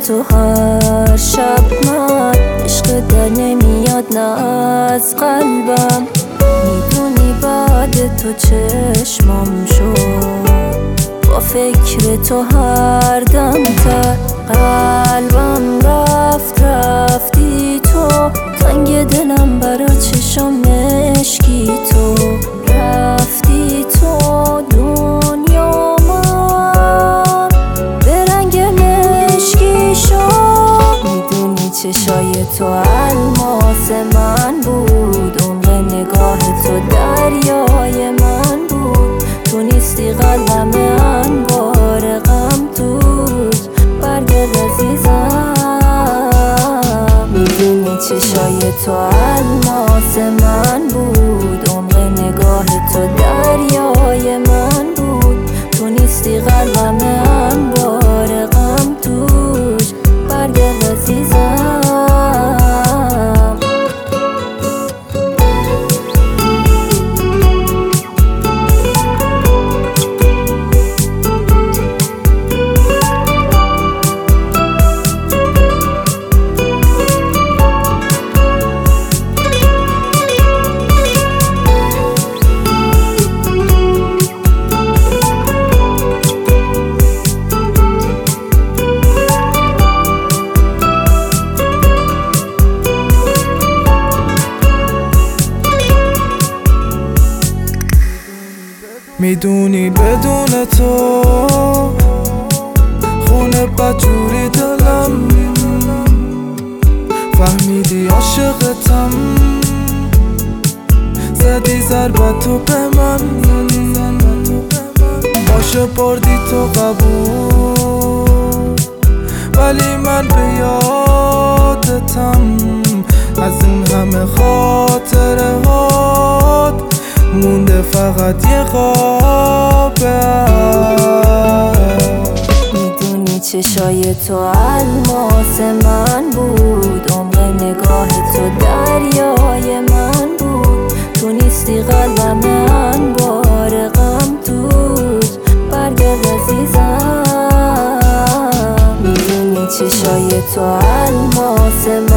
تو هر شب من عشق در نمیاد نه از قلبم. میدونی بعد تو چشمام شد با فکر تو هر دم تر. قلبم رفتی تو تنگ دلم برا چشم مشکی تو. رفتی تو دنیا من به رنگ مشکی شد. میدونی چشای تو الماس من بود، عمق نگاه تو دریای من بود. تو نیستی قلبم انبار غم توش برگرد عزیزم. میدونی چشای تو الماس من بود، عمق نگاه تو دریای من بود. تو نیستی قلبم انبار غم توش برگرد عزیزم. میدونی بدون تو خونه بدجوری دلم. فهمیدی عاشقتم، زدی ضربتو به من. باشه بردی تو قبول، ولی من به یادتم. از این همه خاطره هات مونده فقط یه قابه. میدونی چشای تو الماس من بود، عمق نگاه تو دریای من بود. تو نیستی قلبم انبار غم توش برگرد عزیزم. میدونی چشای تو الماس من